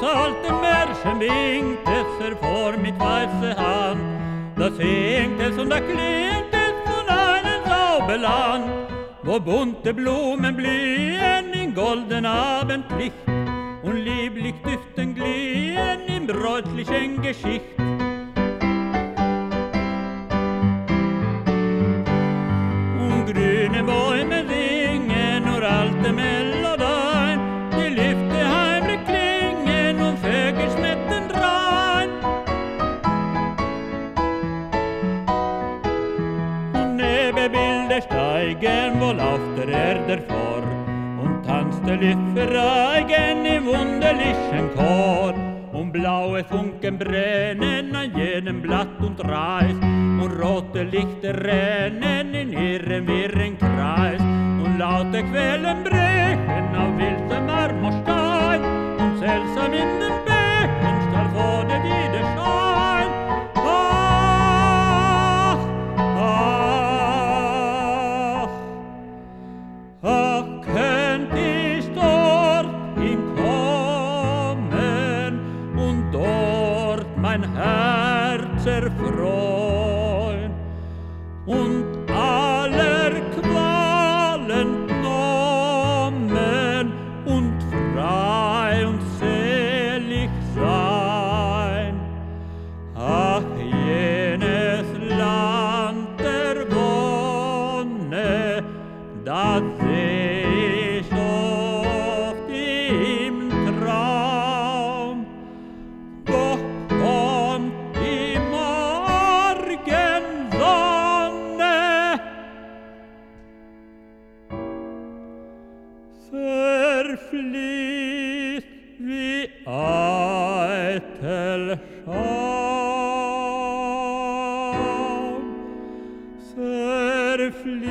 alte Märchen winkt es hervor mit weißer Hand. Da singt es und da klingt es von einem Zauberland, wo bunte Blumen blühen in golden Abendlicht und lieblich Düften glühen in bräutlichen Geschicht. Und grüne Bäume singen nur alte Melodien, die Lüfte heimlich klingen und Vögel schmetten drein. Und Nebenbilder steigen wohl auf der Erde vor und tanzte Lüffereigen im wunderlichen Chor. Und blaue Funken brennen an jedem Blatt und Reis und rote Lichter rennen in ihrem wirren Kreis. Und laute Quellen brechen auf wildem Marmorstein und seltsam in den Bächen starr vor der Widerschein. Ach, ach, ach, könnt ich dorthin kommen und dort mein Herz erfreuen und aller Qualen genommen und frei und selig sein. Ach, jenes Land der Wonne, das seh ich oft im Traum. Doch kommt die Morgensonne, verfließt wie eitel Schaum, verfließt